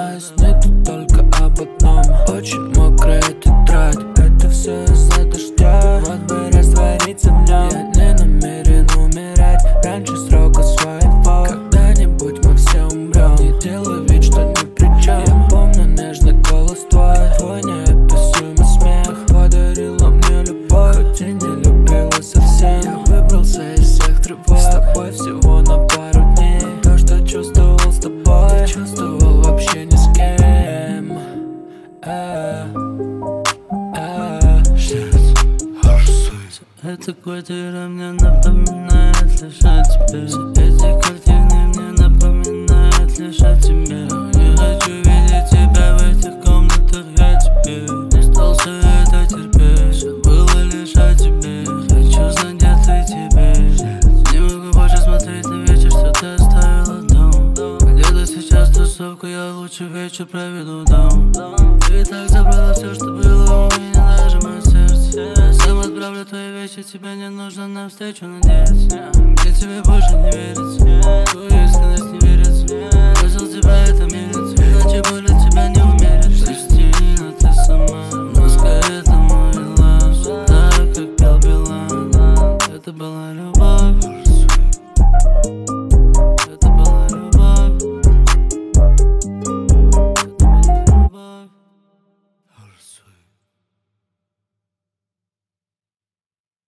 моя снит только об одном. Очень мокрая тетрадь, это все из-за дождя. Вот бы раствориться в нем. Я не намерен умирать раньше срока своего. Когда-нибудь мы все умрем. Не делай вид, что ни при чем. Я помню нежный голос твой неописуемый смех. Подарила мне любовь, хоть и не любила совсем. Я выбрался из всех тревог, с тобой всего на пару дней. То, что чувствовал с тобой, не чувствовал вообще ни с кем. Эта квартира мне напоминает лишь о тебе. Все эти картины мне напоминают лишь о тебе. Не хочу видеть тебя в этих комнатах, я тебе не стал все это терпеть. Все было лишь о тебе. Хочу знать, где ты теперь. Не могу больше смотреть на вечер, что ты оставила дома. Где-то сейчас тусовка, я лучше вечер проведу дома. Ты и так забрала все, что было у меня, даже мое сердце. Сам отправлю твои вещи, тебе не нужно навстречу надеяться. Мне тебе больше не верится, твою искренность не верится. Бросил тебя, это мерится.